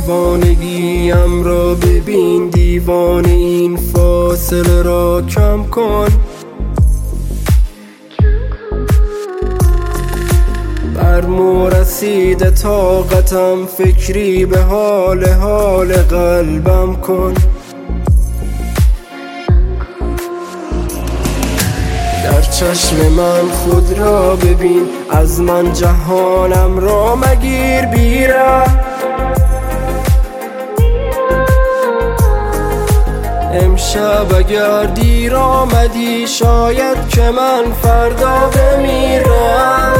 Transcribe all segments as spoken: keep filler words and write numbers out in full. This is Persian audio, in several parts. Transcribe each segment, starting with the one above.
دیوانگیم را ببین، دیوانه این فاصله را کم کن. بر مو رسیده طاقتم، فکری به حال حال قلبم کن. در چشم من خود را ببین، از من جهانم را مگیر بیره. امشب اگر دیر آمدی، شاید که من فردا بمیرم.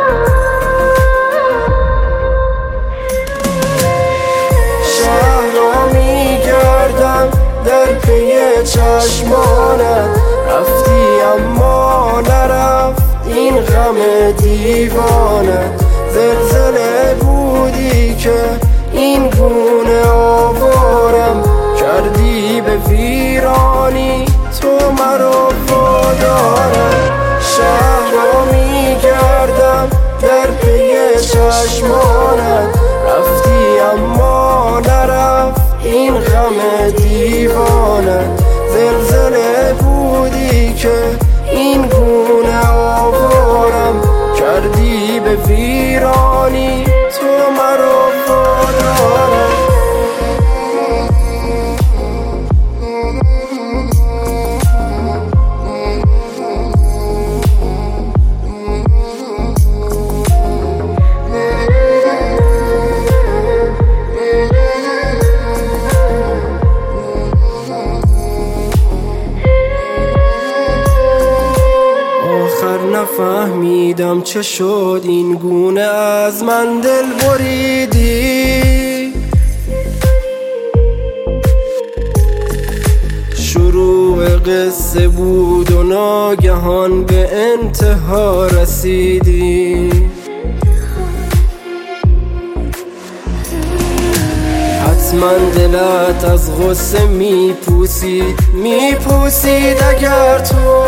شهر را میگردم در پی چشمانت، رفتی اما نرفت این غم دیوانت. زلزله بودی که این گونه آوارم کردی به ویرانی، تو مرا وادارم. شهر را میگردم در پی چشمانت، رفتی اما نرفت این غم دیوانت. زلزله بودی که این گونه آوارم کردی به ویرانی، تو مرا وادارم. نفهمیدم چه شد این گونه از من دل بریدی. شروع قصه بود و ناگهان به انتها رسیدی. حتما دلت از غصه میپوسید میپوسید اگر تو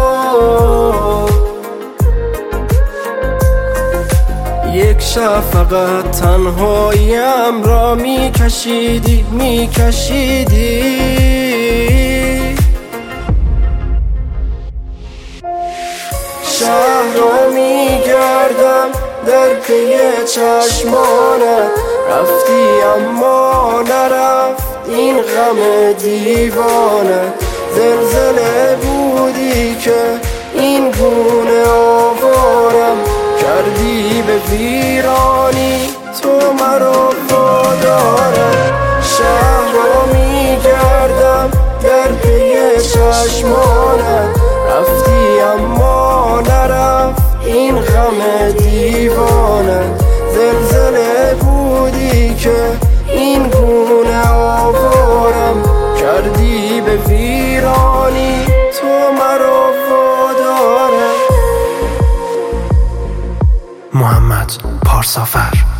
یک شفقت تنهاییم را میکشیدی میکشیدی. شهر را میگردم در پی چشمانت، رفتی اما نرفت این غم دیوانت. زلزله بودی که این گونه آوارم کردی به ویرانی، تو مرا وادارم. شهر را میگردم در پی چشمانت، رفتی اما نرفت این غم دیوانت. زلزله بودی که این گونه آوارم کردی به ویرانی، تو مرا وادارم. محمد پارسافر.